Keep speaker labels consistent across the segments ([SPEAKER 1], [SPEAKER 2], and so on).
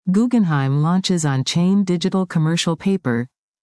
[SPEAKER 1] Guggenheim launches on-chain digital commercial paper.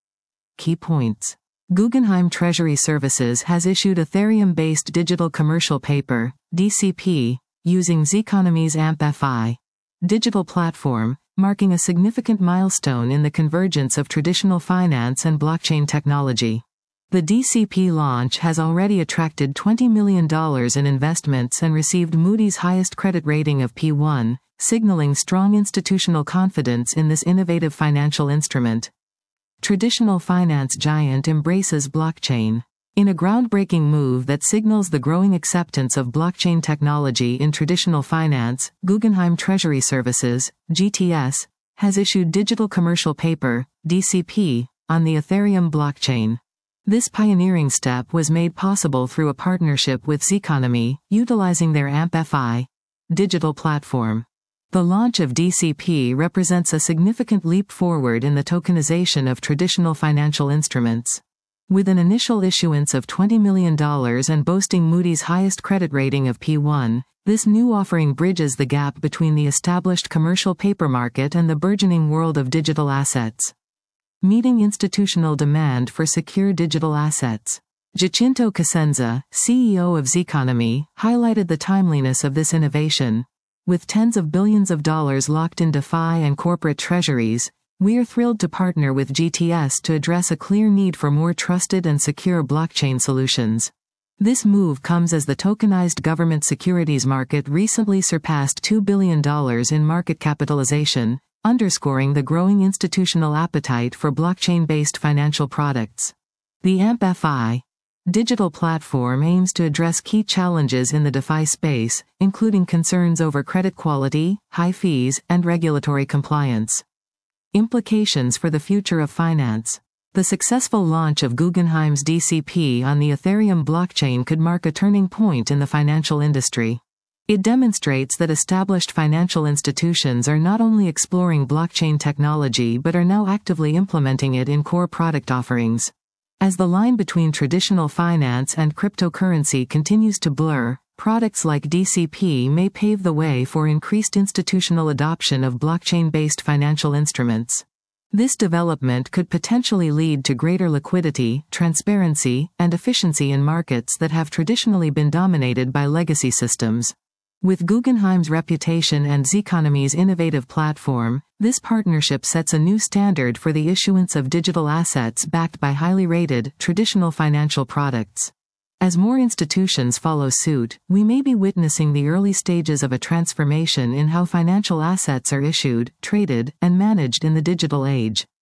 [SPEAKER 1] Key points. Guggenheim Treasury Services has issued Ethereum-based digital commercial paper, DCP, using Zeconomy's AMP-FI digital platform, marking a significant milestone in the convergence of traditional finance and blockchain technology. The DCP launch has already attracted $20 million in investments and received Moody's highest credit rating of P1, signaling strong institutional confidence in this innovative financial instrument. Traditional finance giant embraces blockchain. In a groundbreaking move that signals the growing acceptance of blockchain technology in traditional finance, Guggenheim Treasury Services, GTS, has issued digital commercial paper, DCP, on the Ethereum blockchain. This pioneering step was made possible through a partnership with Zeconomy, utilizing their AMP-FI digital platform. The launch of DCP represents a significant leap forward in the tokenization of traditional financial instruments. With an initial issuance of $20 million and boasting Moody's highest credit rating of P1, this new offering bridges the gap between the established commercial paper market and the burgeoning world of digital assets. Meeting institutional demand for secure digital assets. Giacinto Cosenza, CEO of Zeconomy, highlighted the timeliness of this innovation. With tens of billions of dollars locked in DeFi and corporate treasuries, we are thrilled to partner with GTS to address a clear need for more trusted and secure blockchain solutions. This move comes as the tokenized government securities market recently surpassed $2 billion in market capitalization, underscoring the growing institutional appetite for blockchain-based financial products. The AMP-FI digital platform aims to address key challenges in the DeFi space, including concerns over credit quality, high fees, and regulatory compliance. Implications for the future of finance. The successful launch of Guggenheim's DCP on the Ethereum blockchain could mark a turning point in the financial industry. It demonstrates that established financial institutions are not only exploring blockchain technology but are now actively implementing it in core product offerings. As the line between traditional finance and cryptocurrency continues to blur, products like DCP may pave the way for increased institutional adoption of blockchain-based financial instruments. This development could potentially lead to greater liquidity, transparency, and efficiency in markets that have traditionally been dominated by legacy systems. With Guggenheim's reputation and Zeconomy's innovative platform, this partnership sets a new standard for the issuance of digital assets backed by highly rated, traditional financial products. As more institutions follow suit, we may be witnessing the early stages of a transformation in how financial assets are issued, traded, and managed in the digital age.